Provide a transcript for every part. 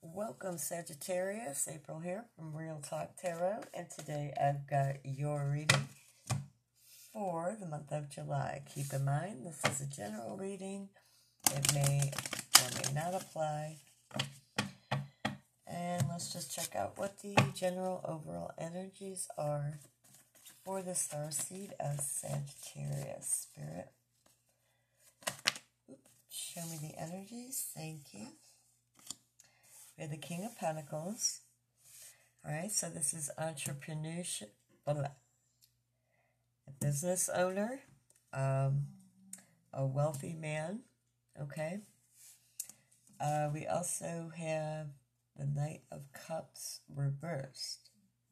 Welcome, Sagittarius. April here from Real Talk Tarot, and today I've got your reading for the month of July. Keep in mind, this is a general reading. It may or may not apply. And let's just check out what the general overall energies are for the starseed of Sagittarius. Spirit, show me the energies. Thank you. We have the King of Pentacles. All right, so this is entrepreneurship, a business owner, a wealthy man, okay? We also have the Knight of Cups reversed.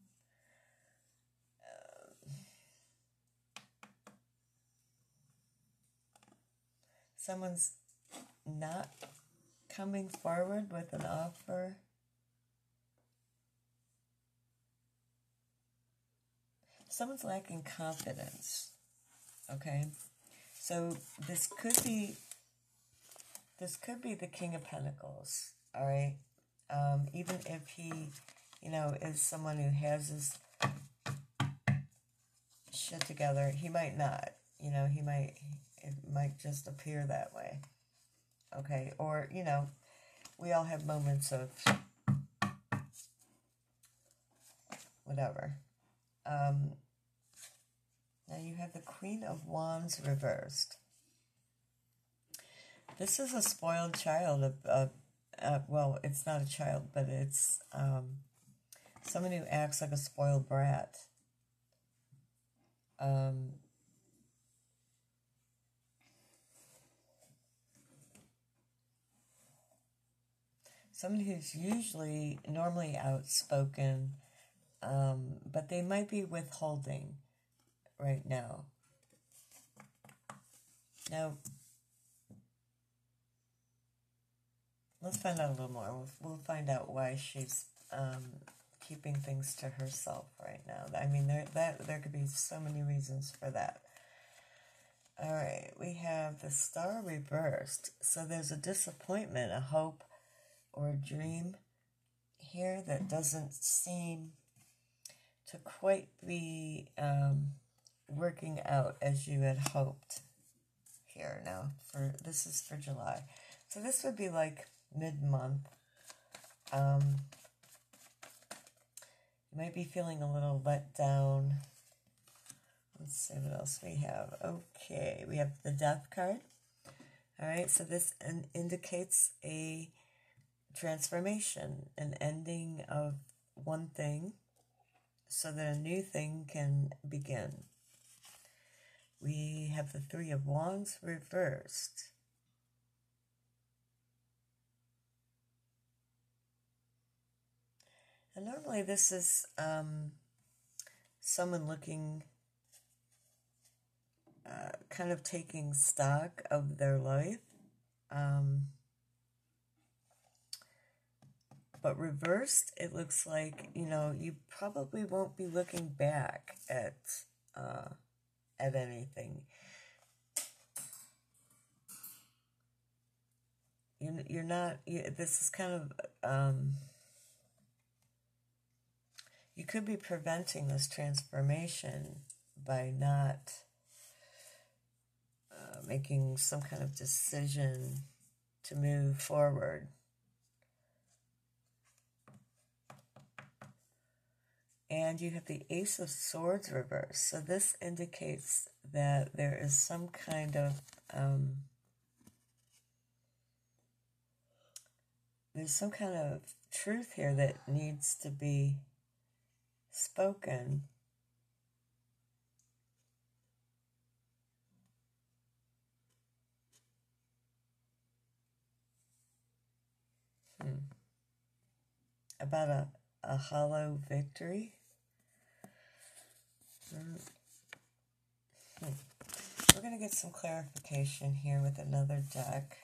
Someone's not coming forward with an offer. Someone's lacking confidence. Okay, so this could be the King of Pentacles. All right, even if he, is someone who has his shit together, he might not. It might just appear that way. Okay, or, we all have moments of whatever. Now you have the Queen of Wands reversed. This is a spoiled child well, it's not a child, but it's someone who acts like a spoiled brat. Somebody who's normally outspoken, but they might be withholding right now. Now, let's find out a little more. We'll find out why she's keeping things to herself right now. I mean, there could be so many reasons for that. All right, we have the Star reversed. So there's a disappointment, a hope, or a dream here that doesn't seem to quite be working out as you had hoped here. Now, this is for July. So this would be like mid-month. You might be feeling a little let down. Let's see what else we have. Okay, we have the Death card. All right, so this indicates a transformation, an ending of one thing so that a new thing can begin. We have the Three of Wands reversed. And normally this is someone looking, kind of taking stock of their life. But reversed, it looks like, you probably won't be looking back at anything. You're not, this is kind of, you could be preventing this transformation by not making some kind of decision to move forward. And you have the Ace of Swords reversed. So this indicates that there is some kind of, truth here that needs to be spoken. About a hollow victory. We're going to get some clarification here with another deck.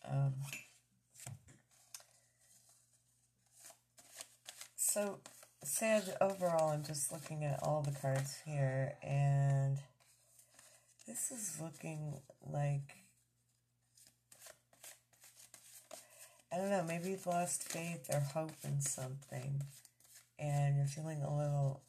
So, overall, I'm just looking at all the cards here, and this is looking like I don't know, maybe you've lost faith or hope in something, and you're feeling a little,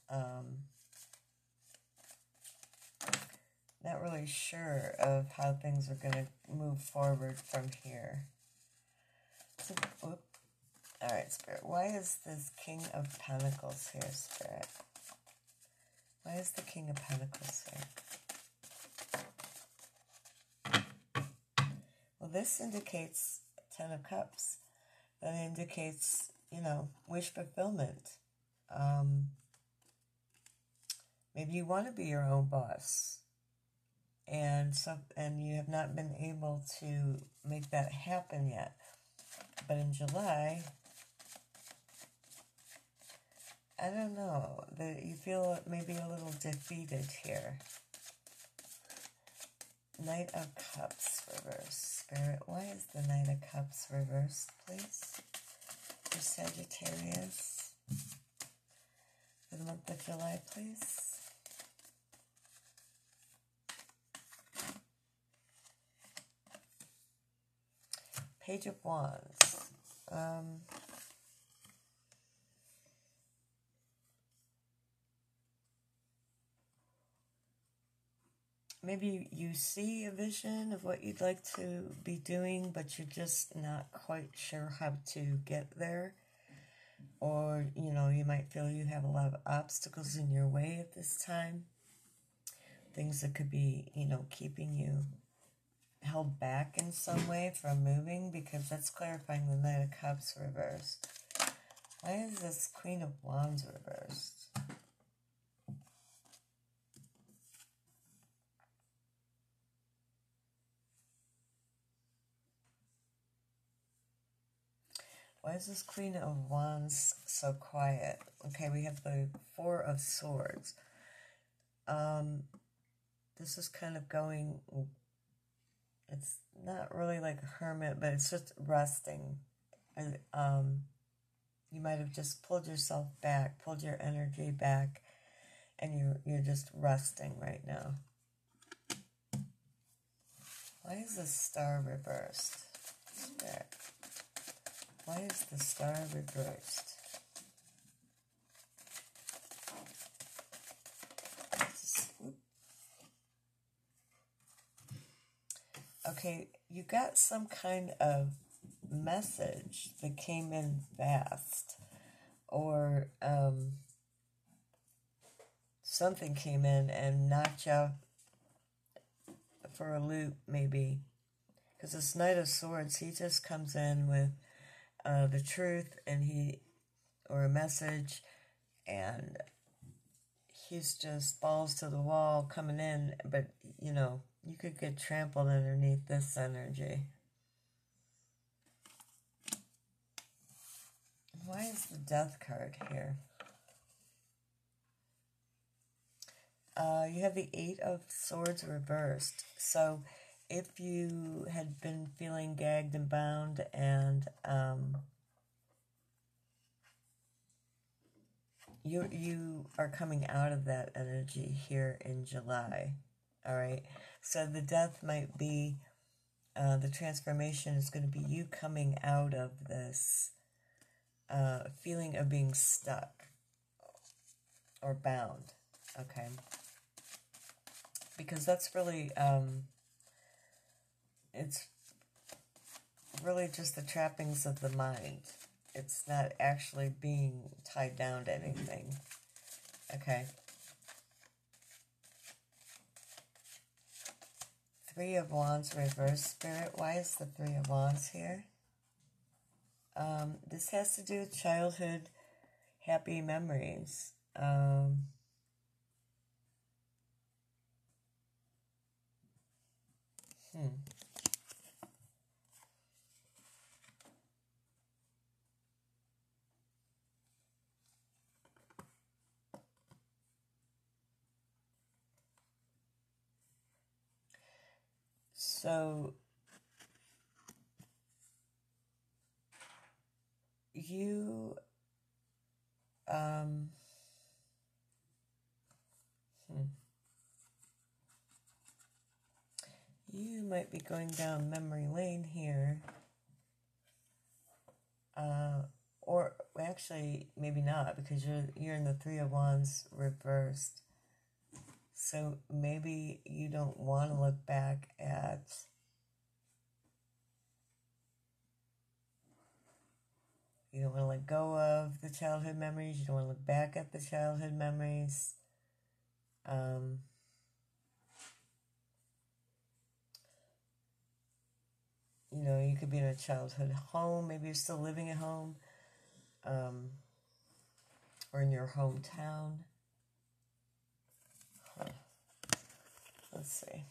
not really sure of how things are going to move forward from here. So, all right, Spirit, why is this King of Pentacles here, Spirit? Why is the King of Pentacles here? Well, this indicates Ten of Cups. That indicates, you know, wish fulfillment. Maybe you want to be your own boss. And you have not been able to make that happen yet. But in July, I don't know, that you feel maybe a little defeated here. Knight of Cups reversed. Spirit, why is the Knight of Cups reversed, please? For Sagittarius. For the month of July, please. Page of Wands. Maybe you see a vision of what you'd like to be doing, but you're just not quite sure how to get there. Or, you know, you might feel you have a lot of obstacles in your way at this time. Things that could be, you know, keeping you held back in some way from moving, because that's clarifying the Knight of Cups reversed. Why is this Queen of Wands reversed? Why is this Queen of Wands so quiet? Okay, we have the Four of Swords. This is kind of going, it's not really like a hermit, but it's just resting. You might have just pulled yourself back, pulled your energy back, and you're just resting right now. Why is the Star reversed? Spirit. Why is the Star reversed? Okay, you got some kind of message that came in fast, or something came in and knocked you out for a loop, maybe. Because this Knight of Swords, he just comes in with the truth, and or a message, and he's just balls to the wall coming in, but, you know, you could get trampled underneath this energy. Why is the Death card here? You have the Eight of Swords reversed. So if you had been feeling gagged and bound, and you are coming out of that energy here in July, all right? So the Death might be, the transformation is going to be you coming out of this feeling of being stuck or bound, okay? Because that's really, it's really just the trappings of the mind. It's not actually being tied down to anything, okay? Three of Wands reverse. Spirit, why is the Three of Wands here? This has to do with childhood happy memories. So you you might be going down memory lane here. Or actually, maybe not, because you're in the Three of Wands reversed. So maybe you don't want to look back at you don't want to let go of the childhood memories. You don't want to look back at the childhood memories. You could be in a childhood home. Maybe you're still living at home, or in your hometown. Let's see.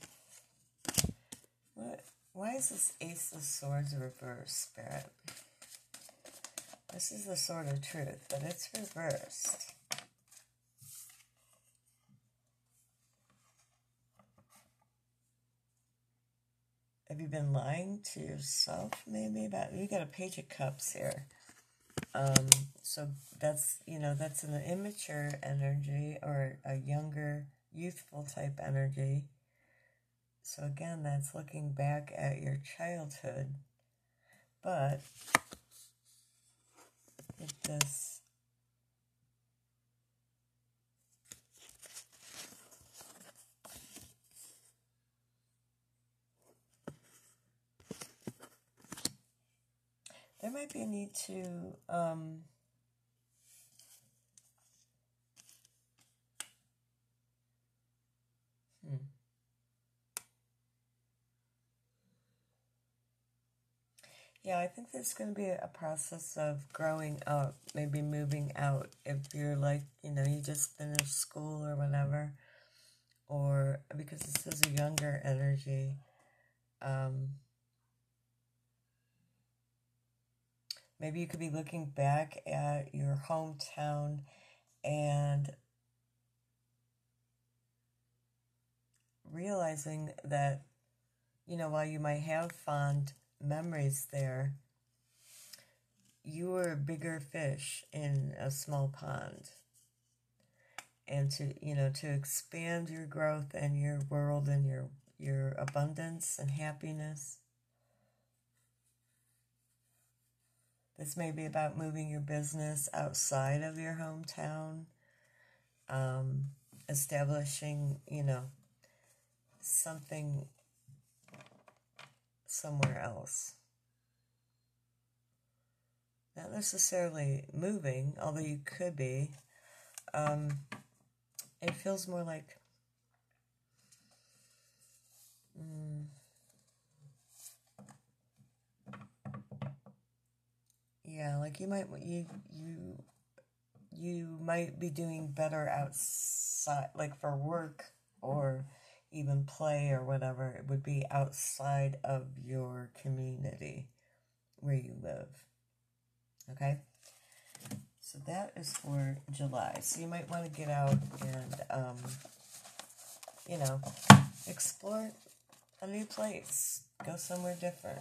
Why is this Ace of Swords reversed, Spirit? This is the Sword of Truth, but it's reversed. Have you been lying to yourself, maybe? You got a Page of Cups here. So that's an immature energy, or a younger, youthful type energy. So again, that's looking back at your childhood. But with this, there might be a need to Yeah, I think there's going to be a process of growing up, maybe moving out. If you're like, you just finished school or whatever, or because this is a younger energy, maybe you could be looking back at your hometown and realizing that, while you might have fond memories there, you were a bigger fish in a small pond. And to expand your growth and your world and your abundance and happiness. This may be about moving your business outside of your hometown, establishing, something somewhere else. Not necessarily moving, although you could be. It feels more like like you might be doing better outside, like for work or even play or whatever. It would be outside of your community where you live. Okay? So that is for July. So you might want to get out and, explore a new place. Go somewhere different.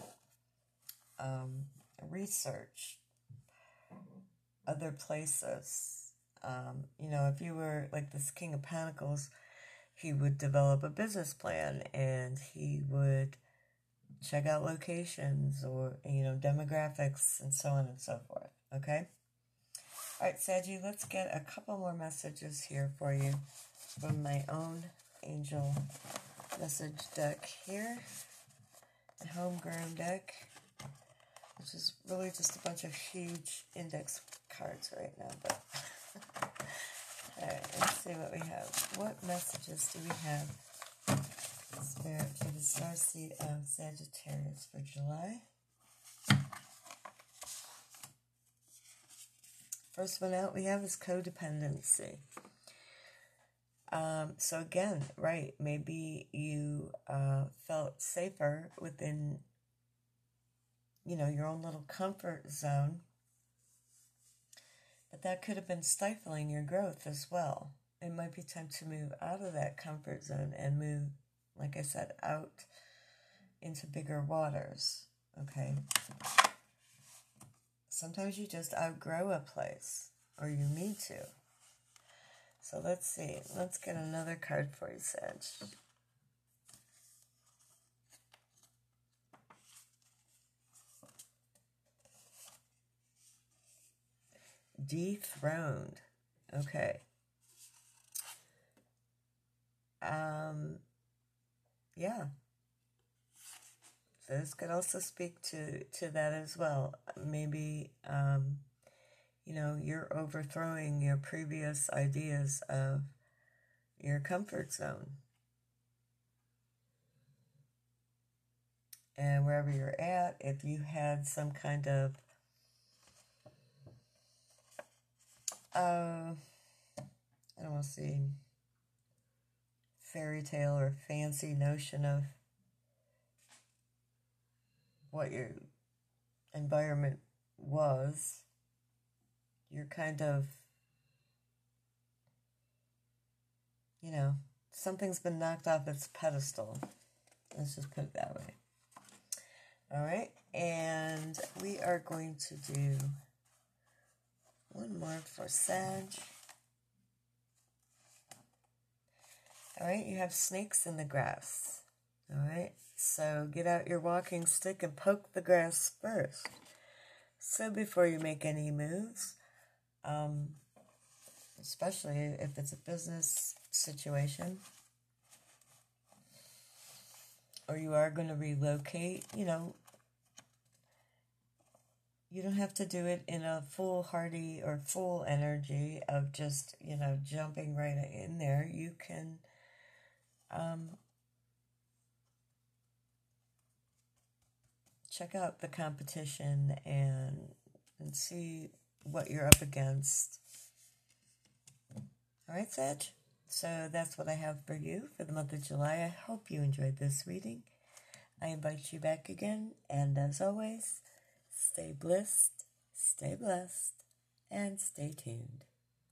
Research other places. If you were like this King of Pentacles, he would develop a business plan and he would check out locations or, demographics and so on and so forth. Okay? All right, Saggy, let's get a couple more messages here for you from my own angel message deck here. The homegrown deck, which is really just a bunch of huge index cards right now. But all right, let's see what we have. What messages do we have, Spirit, for the starseed of Sagittarius for July? First one out we have is codependency. So again, right, maybe you felt safer within, your own little comfort zone, but that could have been stifling your growth as well. It might be time to move out of that comfort zone and move, like I said, out into bigger waters, okay? Sometimes you just outgrow a place, or you need to. So let's see. Let's get another card for you, Sag. Dethroned. Okay. Yeah. So this could also speak to that as well. Maybe, you're overthrowing your previous ideas of your comfort zone. And wherever you're at, if you had some kind of I don't want to see fairy tale or fancy notion of what your environment was, you're kind of, something's been knocked off its pedestal. Let's just put it that way. All right, and we are going to do one more for Sag. All right, you have snakes in the grass. All right, so get out your walking stick and poke the grass first. So before you make any moves, especially if it's a business situation, or you are going to relocate, you don't have to do it in a foolhardy or full energy of just, jumping right in there. You can check out the competition and see what you're up against. All right, Sag? So that's what I have for you for the month of July. I hope you enjoyed this reading. I invite you back again, and as always, stay blissed, stay blessed, and stay tuned.